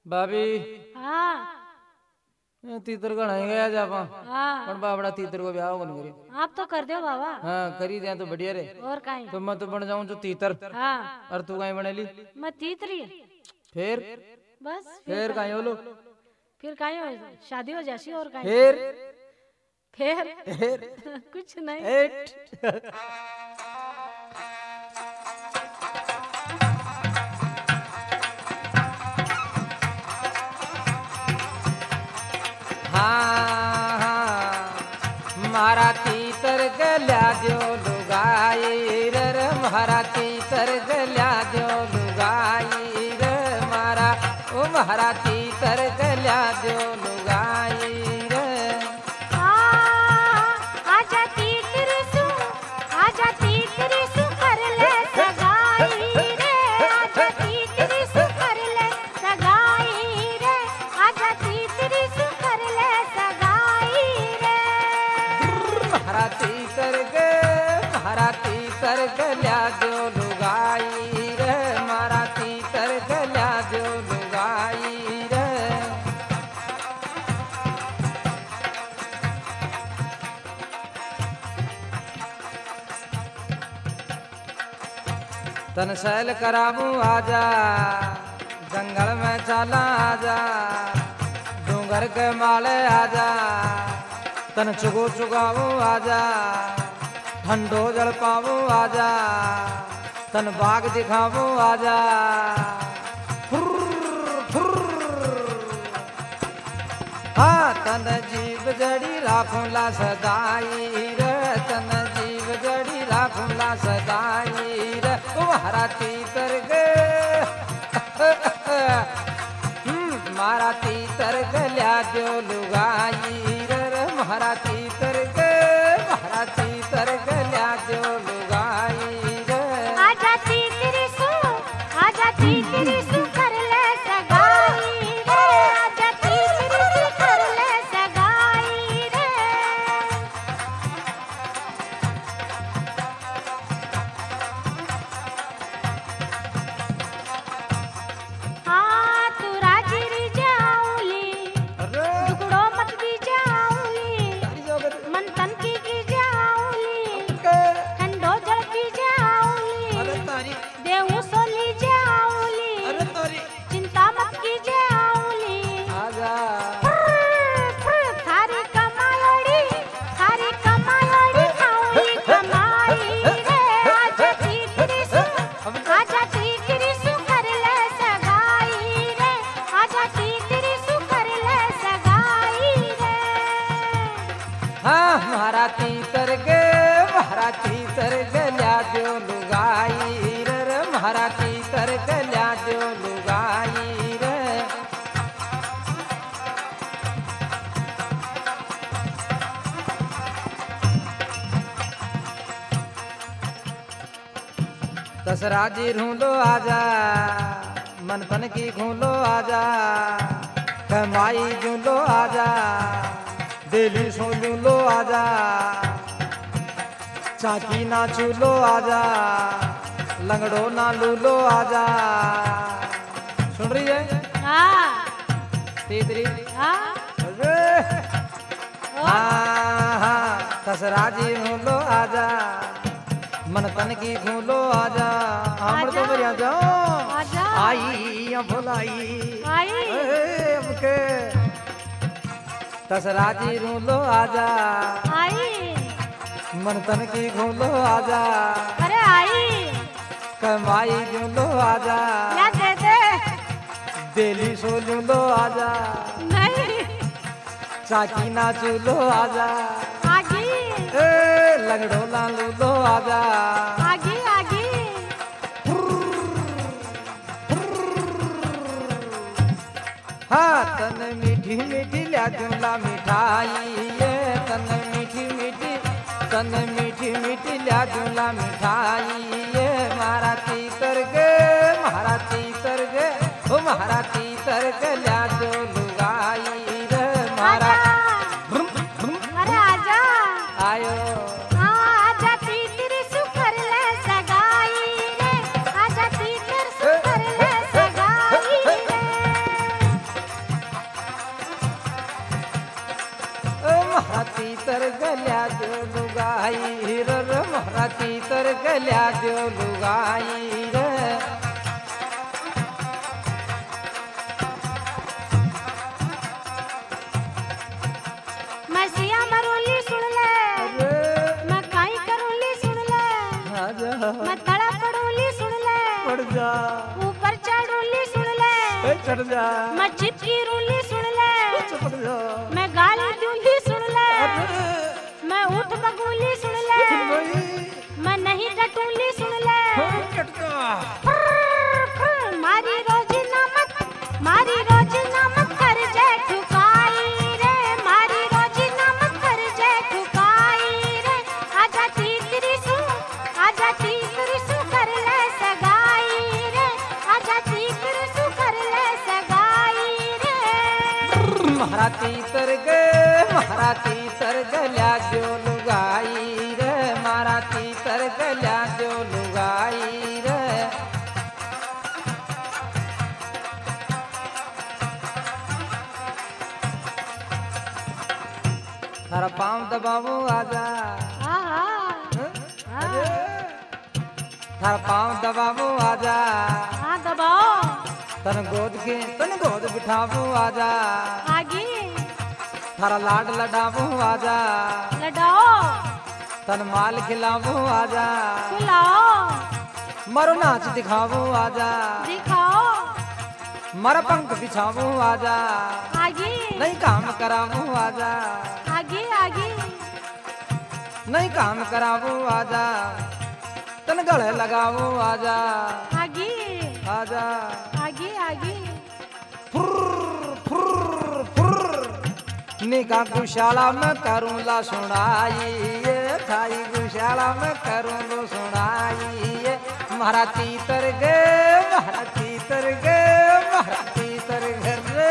भाभी हाँ तीतर का नहीं गया जापा हाँ पण बाबड़ा तीतर को ब्याह कौन करे। आप तो कर दो बाबा। हाँ करी दे तो बढ़िया रे। और काई तो मैं तो बन जाऊं जो तीतर। हाँ और तू कहीं बने ली मैं तीतरी फिर बस फिर कहीं बोलो फिर काई हो शादी हो जासी और काई फिर फिर कुछ नहीं। एट हाँ हाँ मारा तीतर गल्या जो लुगाई रे मारा तीतर गल्या जो लुगाई रे मारा ओ मारा तीतर गल्या जो लुगाई रे। आजा तीतरी सु कर ले सगाई रे आजा तीतरी सु कर ले सगाई रे आजा तीतरी सु कर ले सगाई रे। मारा तीतर गल्या जो लुगाई रे मारा तीतर गल्या जो लुगाई रे। तन सैल कराबू आजा जंगल में चला आजा डूंगर के माले आजा तन चुगो चुगावू आजा ठंडो जल पावू आजा तन बाग दिखावू आजा हाँ तन जीव जड़ी राखूला सदाई रे तन जीव जड़ी राखूला सदाई रे तुम्हारा तीतर गे मारा तीतर गल्या जो लुगाई रे मारा तीतर गल्या जो लुगाई रे। आजा तीतरी सु कर ले सगाई रे आजा तीतरी सु कर ले सगाई रे। हाँ तू राजी री जाऊली टुकड़ो मत दी जाऊली मन तन की जाऊली ठंडो जल पी जाऊली देहू सोली जाऊली चिंता मत की जाऊली। आजा थारी कमायोड़ी खाऊली कमाई रे आजा तीतरी सु कर ले सगाई रे आजा तीतरी सु कर ले सगाई रे। हाँ मारा तीतर गल्या जो लुगाई रे मारा तीतर गल्या जो लुगाई रे। दसराजी ढूंढो आजा मन तन की घूलो आजा कमाई जूलो आजा दिली सो जूलो आजा चाकी ना चूलो आजा लंगड़ो ना लूलो आजा। सुन रही है हाँ तीतरी हाँ अरे हाँ हाँ दसराजी ढूंढो आजा मन तन की घूलो आजा हमर तो बढ़िया जाओ आजा आई भोलाई आई अब के दसराजी ढूंढो आजा आई मन तन की घूलो आजा अरे आई कमाई जूलो आजा या दे दे दिली सो जूलो आजा नहीं चाकी ना चूलो आजा आगी ए लंगड़ो ना लूलो आजा आगी आगी हाँ तन मीठी मीठी ल्या जुला मिठाई ये तन मीठी मीठी ल्या जुला मिठाई ये मारा तीतर गे ओ मारा तीतर गल्या जो लुगाई रे मारा अरे आजा आयो हाँ आजा तीतरी सु कर ले सगाई रे आजा तीतर सु कर ले सगाई रे। तीतर गल्या जो लुगाई रे मारा तीतर गल्या जो लुगाई रे मैं सिया मरोली सुन ले, मैं काई करोली सुन ले, आजा मैं तड़ा पड़ोली सुन ले, पड़ जा ऊपर चढ़ोली सुन ले, चढ़ जा मैं चिपकी रोली सुन ले, पड़ जा मैं गाली दूंगी सुन ले, मैं ऊठ बगूली सुन ले, मैं नहीं डटूली सुन ले, मारी रोजी नामत कर जे ठुकाई रे, मारी रोजी नामत कर जे ठुकाई रे, आजा तीतरी सु कर ले सगाई रे, आजा तीतरी सु कर ले सगाई रे। मारा तीतर गल्या जो लुगाई रे मारा तीतर गल्या जो लुगाई रे थारा पाँव दबावो आजा आहा थारा पाँव दबावो आजा हाँ दबाओ तन गोद बिठावो आजा आगे थारा लाड लडावो आजा लड़ाओ तन माल खिलावो आजा खिलाओ मरो नाच दिखावो आजा दिखाओ मरा पंख बिछावो आजा आगे नहीं काम करावो आजा आगे आगे नहीं काम करावो आजा तन गले लगावो आजा आगे आजा आगे आगे निका गुशाला में करूं ला सुनाई ये थाई गुशाला में करूं लो सुनाई ये मारा तीतर गे मारा तीतर गे मारा तीतर घर रे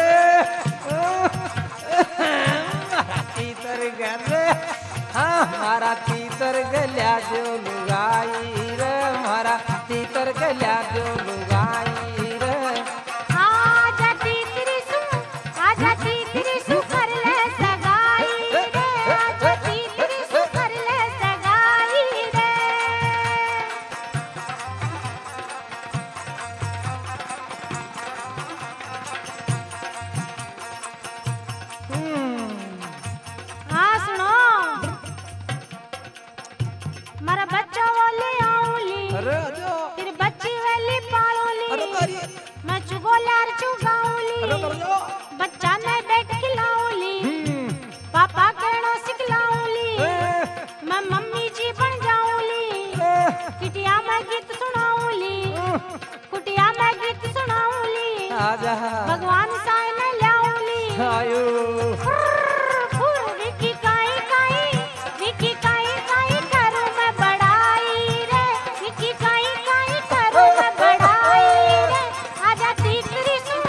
मारा तीतर घर रे हाँ मारा तीतर गल्या जो लुगाई रे मारा तीतर गल्या जो लुगाई रे आजा तीतरी सु कर ले सगाई रे, आजा तीतरी सु कर ले सगाई रे। हाँ सुनो मारा बच्चा वाले आऊली अरे आजा तेरे बच्ची वाली पालोली अरे करिए मैं चुगोलार चुगाऊली अरे कर लो बच्चा ने बैठ खिलाऊली पापा कहना सिखलाऊली मैं मम्मी जी बन जाऊली किटिया में गीत सुनाऊली कुटिया में गीत सुनाऊली आजा भगवान साई ने लाऊली आयो विकी काई करूं मैं बड़ाई रे, विकी काई करूं मैं बड़ाई रे, आजा तीतरी सु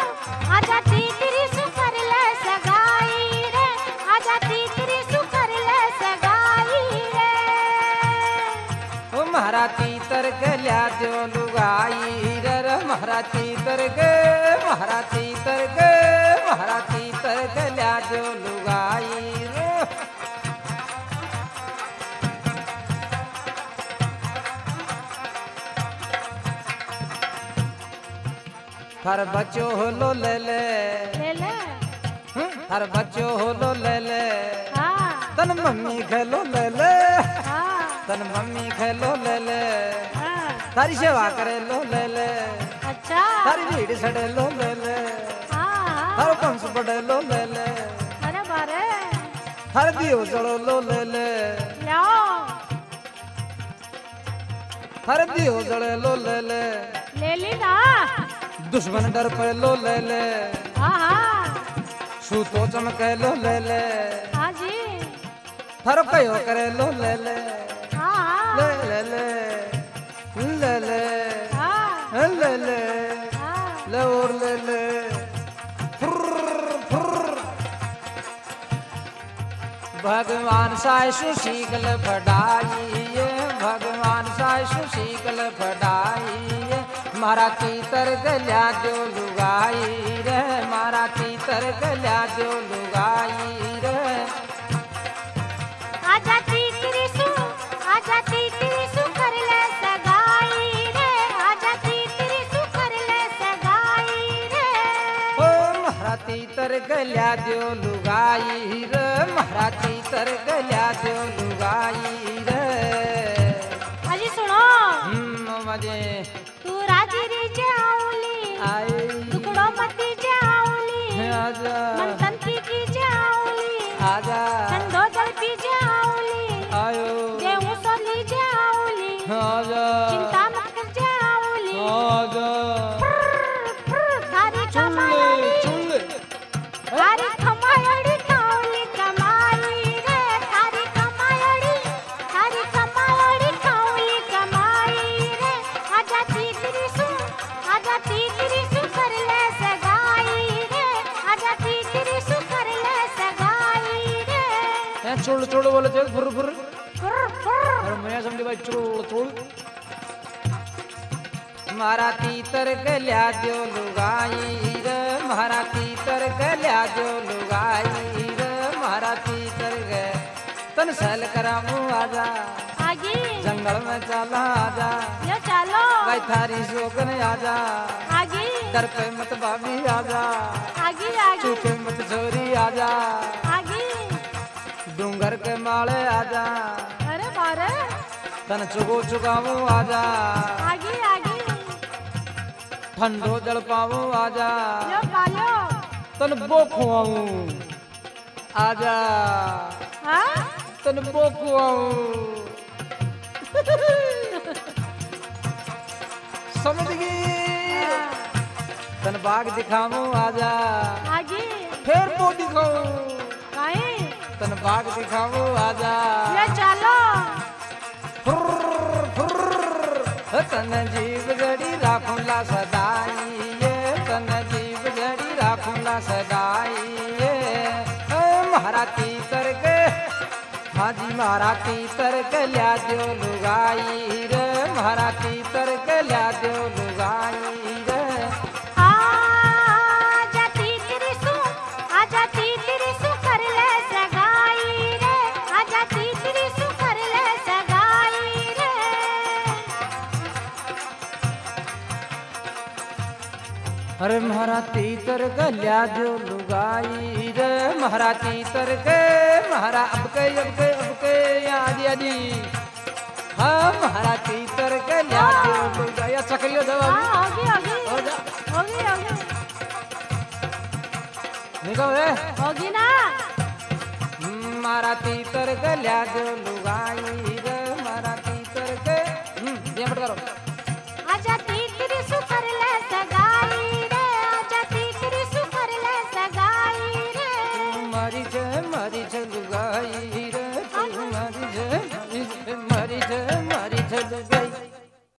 कर ले सगाई रे, आजा तीतरी सु कर ले सगाई रे। ओ मारा तीतर गल्या जो लुगाई रे मारा तीतर गे मारा तीतर गे मारा तीतर गल्या जो लुगाई रे थार बच्चो होलो ले ले ले थार बच्चो होलो ले ले हाँ तन मम्मी खेलो ले ले हाँ तन मम्मी खेलो ले ले हाँ तारी सेवा करे लो ले ले अच्छा तारी भीड़ सड़े लो ले ले हाँ थारो कंस पड़े लो ले ले अरे बारे थार दियो जड़ो लो ले ले लाओ थार दियो जड़े लो ले ले ले ली ना दुश्मन डर पे लो ले ले हाँ हाँ सूतो चमके लो ले ले हाँ जी थारो कयो करे लो ले ले हाँ ले हाँ ले ले ले ले हाँ ले ले हाँ ले और ले ले भगवान साय सुशीकल फडाइए भगवान साय सुशीकल फडाइए मारा तीतर गल्या जो लुगाई रे मारा तीतर गल्या जो लुगाई रे मारा तीतर गल्या दो लुगाई रे मारा तीतर गल्या दो लुगाई रे अजी सुनो मजे तू राजी री जाऊली आई दुखड़ो मती जाऊली आजा मन तंती की जाऊली आजा ठंडो जल पी जाऊली आयो गेहूं सोली जाऊली आजा चिंता मत कर जाऊली आजा थारी चुल्ले कमाई चुल्ले थारी कमाई खाऊली कमाई रे थारी कमाई खाऊली कमाई रे आजा तीतरी सु कर ले सगाई रे आजा तीतरी सु कर ले सगाई रे छोड़ छोड़ बोले चल फुर फुर फुर फुर अरे मैं समझी भाई छोड़ छोड़ मारा तीतर गल्या दो लुगाई रे मारा तीतर गल्या दो लुगाई रे मारा तीतर गे तन सल करामू आजा आगे जंगल में चला आजा यो चलो भाई थारी शोकन आजा आगे दर पे मत भाभी आजा आगे आगे चूके मत छोरी आजा आगे डूंगर के माले आजा अरे बारे तन चुगो चुकामू आजा आगे आगे ठंडो जल पाऊं आजा यो पालो तन बो खुआऊं आजा हाँ तन बो खुआऊं समझ गई तन बाग दिखाऊं आजा आगे फिर बो दिखाऊं काहे तन बाग दिखाऊं आजा यो चलो फुर्र फुर्र तन जीव जड़ी राखूंला सदाई ये तन जीव जड़ी राखूंला सदाई ये महारा तीतर के हाजी महारा तीतर के ल्या दो लुगाई रे महारा तीतर के ल्या दो लुगाई रे आजा तीतरी सु कर ले सगाई रे आजा तीतरी सु कर ले सगाई रे अरे महारा तीतर गल्या दो लुगाई रे महारा तीतर के महारा अब के आजी आजी हाँ महारा तीतर गल्या दो लुगाई अच्छा करियो जवाब हाँ होगी होगी हो जा होगी होगी निकल रे होगी ना मारा तीतर गल्या दो लुगाई